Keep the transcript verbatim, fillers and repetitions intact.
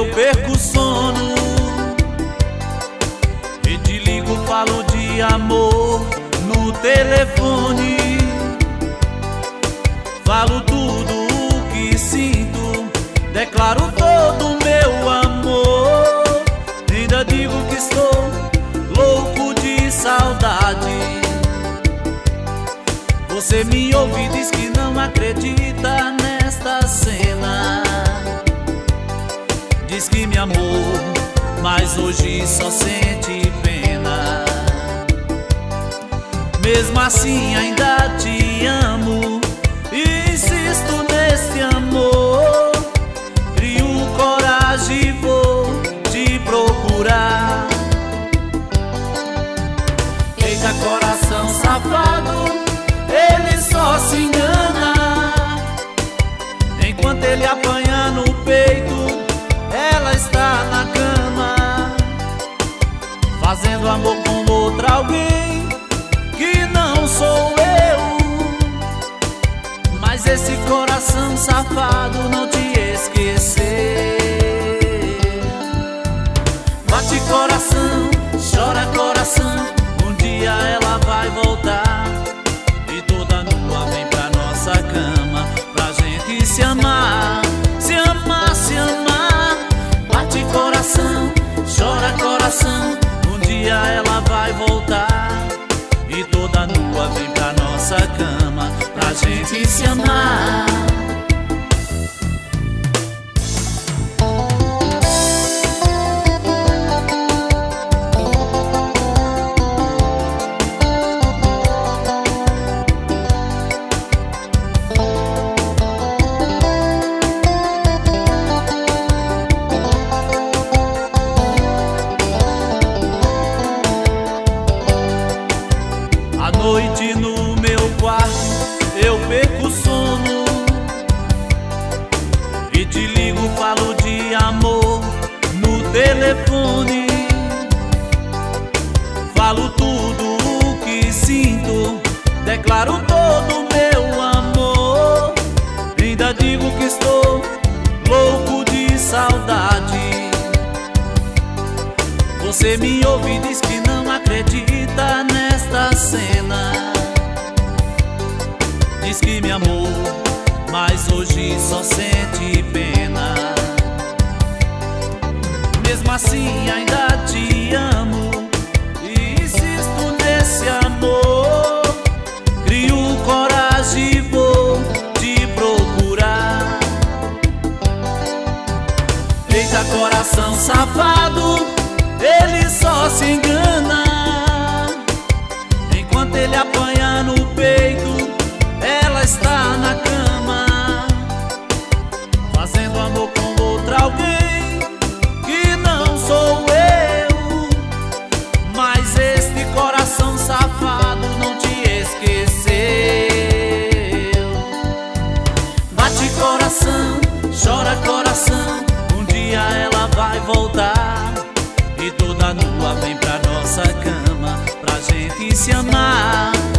eu perco o sono e te ligo, falo de amor no telefone. Falo tudo o que sinto, declaro todo o meu amor. Ainda digo que estou louco de saudade. Você me ouve e diz que não acredita nesta cena. Diz que me amou, mas hoje só sente pena. Mesmo assim ainda te amo e insisto nesse amor. Crio coragem e vou te procurar. Eita, coração safado, ele só se engana. Enquanto ele apanha no peito, ela está na cama, fazendo amor com outra alguém que não sou eu. Mas esse coração safado não te esqueceu. Bate coração, chora coração, um dia ela vai voltar e toda nua vem pra nossa cama pra gente se amar, se amar, se amar. Bate coração, chora coração, um dia ela vai voltar e toda nua vem pra nossa cama pra gente se amar. À noite no meu quarto eu perco o sono e te ligo, falo de amor no telefone. Falo tudo o que sinto, declaro todo o meu amor. Ainda digo que estou louco de saudade. Você me ouve e diz que não acredita nesta cena. Diz que me amou, mas hoje só sente pena. Mesmo assim ainda te amo e insisto nesse amor. Crio coragem e vou te procurar. Eita, coração safado, ele só se engana. Enquanto ele apanha no peito, ela está na cama, fazendo amor com outra alguém que não sou eu. Mas este coração safado não te esqueceu. Bate coração, chora coração, um dia ela vai voltar e toda nua vem pra nossa cama pra gente se amar,